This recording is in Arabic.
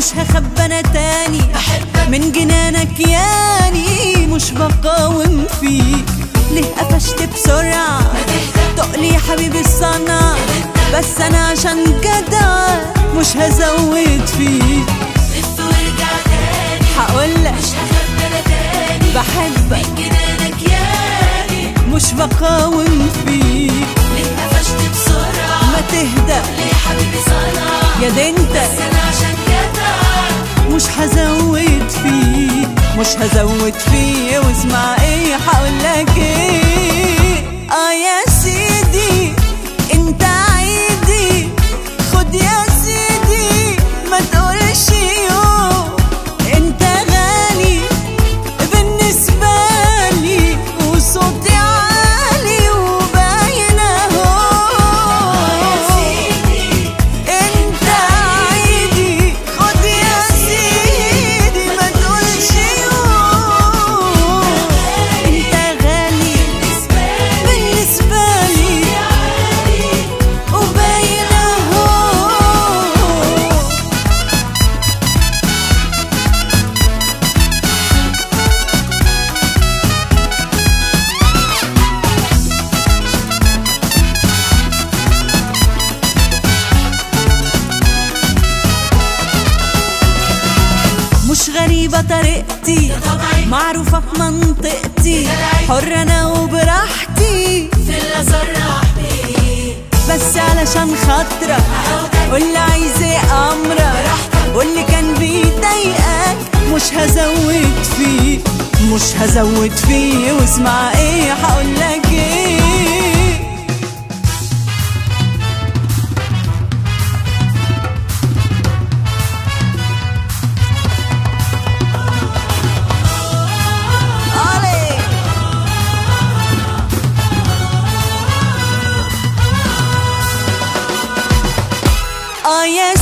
هخبى انا تاني من جنانك ياني، مش بقاوم فيك ليه قفشت بسرعة؟ تقلي يا حبيبي الصنع، بس انا عشان جدع مش هزود فيك. لف وارجع تاني هقولك مش هخبى انا تاني بحبك من جنانك ياني، مش بقاوم فيك ليه قفشت بسرعة؟ ما تهدى ليه يا حبيبي صنع، يا ده انت بس انا عشان جدع مش هزود فيه، مش هزود فيه. واسمع ايه هقولك ايه، يا سيدي انت عيدي، خد يا سيدي ما تقولش يوم، انت غالي بالنسبة لي وصوتي عالي وباين اهو. يا سيدي انت عيدي خد يا سيدي ما تقولش يوم، انت غالي بالنسبة لي وباين اهو. مش غريبة طريقتي، معروفة في منطقتي، حرة أنا وبراحتي في اللي صرح بيه، بس علشان خاطرك قولي عايز ايه أمرك، قولي كان بيضايقك مش هزود فيه، مش هزود فيه. واسمع ايه هقولك ايه، يا